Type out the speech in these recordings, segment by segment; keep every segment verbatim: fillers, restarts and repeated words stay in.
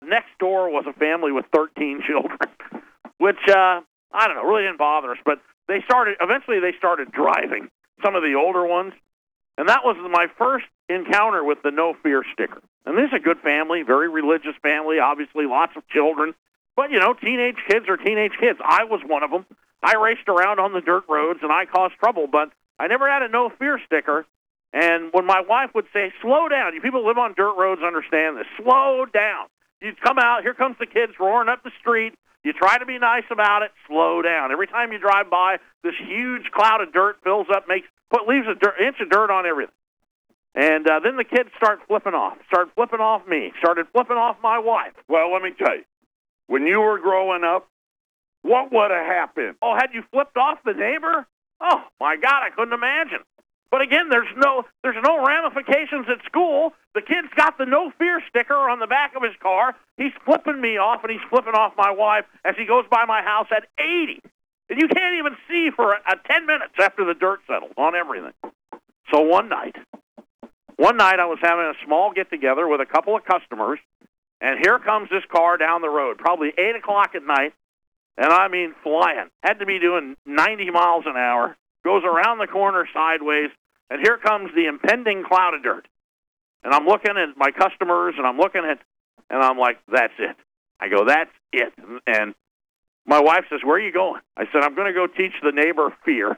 Next door was a family with thirteen children, which, uh, I don't know, really didn't bother us. But they started, eventually they started driving, some of the older ones. And that was my first encounter with the no fear sticker. And this is a good family, very religious family, obviously lots of children. But, you know, teenage kids are teenage kids. I was one of them. I raced around on the dirt roads, and I caused trouble, but I never had a no fear sticker. And when my wife would say, slow down, you people who live on dirt roads understand this, slow down. You come out, here comes the kids roaring up the street. You try to be nice about it, slow down. Every time you drive by, this huge cloud of dirt fills up, makes put leaves an dirt, inch of dirt on everything. And uh, then the kids start flipping off, start flipping off me, started flipping off my wife. Well, let me tell you, when you were growing up, what would have happened? Oh, had you flipped off the neighbor? Oh, my God, I couldn't imagine. But again, there's no there's no ramifications at school. The kid's got the no fear sticker on the back of his car. He's flipping me off, and he's flipping off my wife as he goes by my house at eighty. And you can't even see for a, a ten minutes after the dirt settles on everything. So one night, one night I was having a small get-together with a couple of customers, and here comes this car down the road, probably eight o'clock at night, and I mean flying. Had to be doing ninety miles an hour, goes around the corner sideways, and here comes the impending cloud of dirt. And I'm looking at my customers, and I'm looking at, and I'm like, that's it. I go, that's it. And my wife says, where are you going? I said, I'm going to go teach the neighbor fear.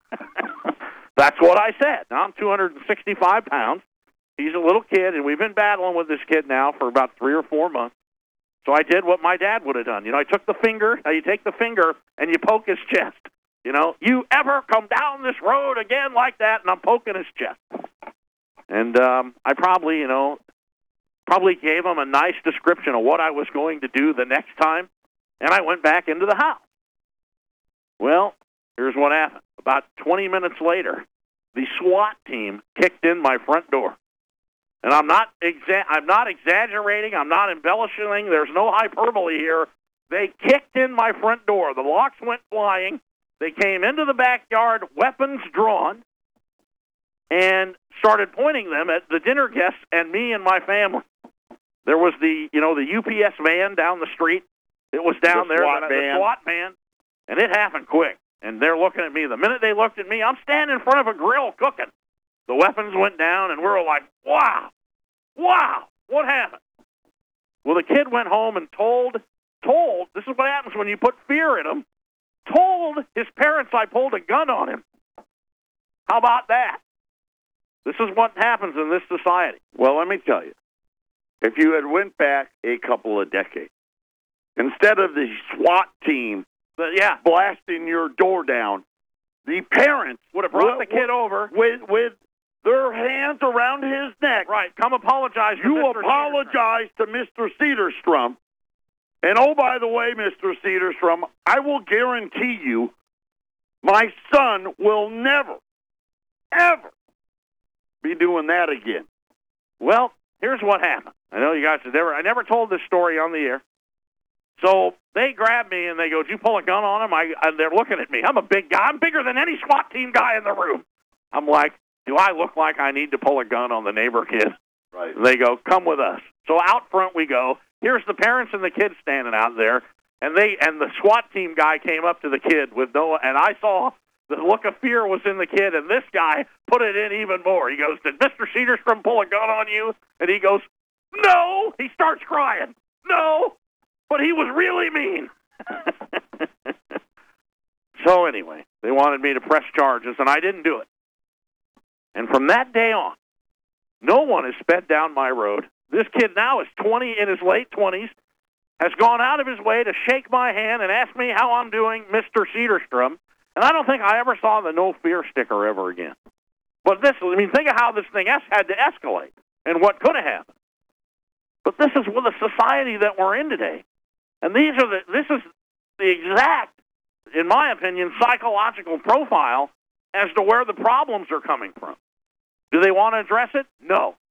That's what I said. Now, I'm two hundred sixty-five pounds. He's a little kid, and we've been battling with this kid now for about three or four months. So I did what my dad would have done. You know, I took the finger. Now, you take the finger, and you poke his chest. You know, you ever come down this road again like that, and I'm poking his chest. And um, I probably, you know, probably gave him a nice description of what I was going to do the next time, and I went back into the house. Well, here's what happened. About twenty minutes later, the SWAT team kicked in my front door. And I'm not exa- I'm not exaggerating. I'm not embellishing. There's no hyperbole here. They kicked in my front door. The locks went flying. They came into the backyard, weapons drawn, and started pointing them at the dinner guests and me and my family. There was the, you know, the U P S van down the street. It was down the there, SWAT the, van. the SWAT van, and it happened quick. And they're looking at me. The minute they looked at me, I'm standing in front of a grill cooking. The weapons went down, and we were like, wow, wow, what happened? Well, the kid went home and told, told, this is what happens when you put fear in him, told his parents I pulled a gun on him. How about that? This is what happens in this society. Well, let me tell you, if you had went back a couple of decades, instead of the SWAT team but, yeah. blasting your door down, the parents would have brought would, the kid over with with their hands around his neck. Right, come apologize to You Mister apologize to Mister Cedarstrom. And, oh, by the way, Mister Cedarstrom, I will guarantee you my son will never, ever be doing that again. Well, here's what happened. I know you guys have never, I never told this story on the air. So they grab me and they go, did you pull a gun on him? I, and they're looking at me. I'm a big guy. I'm bigger than any SWAT team guy in the room. I'm like, do I look like I need to pull a gun on the neighbor kid? Right. They go, come with us. So out front we go. Here's the parents and the kids standing out there, and they and the SWAT team guy came up to the kid with no, and I saw the look of fear was in the kid, and this guy put it in even more. He goes, did Mister Cedarstrom pull a gun on you? And he goes, no. He starts crying. No, but he was really mean. So anyway, they wanted me to press charges, and I didn't do it. And from that day on, no one has sped down my road. This kid now is twenty, in his late twenties, has gone out of his way to shake my hand and ask me how I'm doing, Mister Cedarstrom. And I don't think I ever saw the no fear sticker ever again. But this, I mean, think of how this thing has had to escalate and what could have happened. But this is with the society that we're in today. And these are the, this is the exact, in my opinion, psychological profile as to where the problems are coming from. Do they want to address it? No.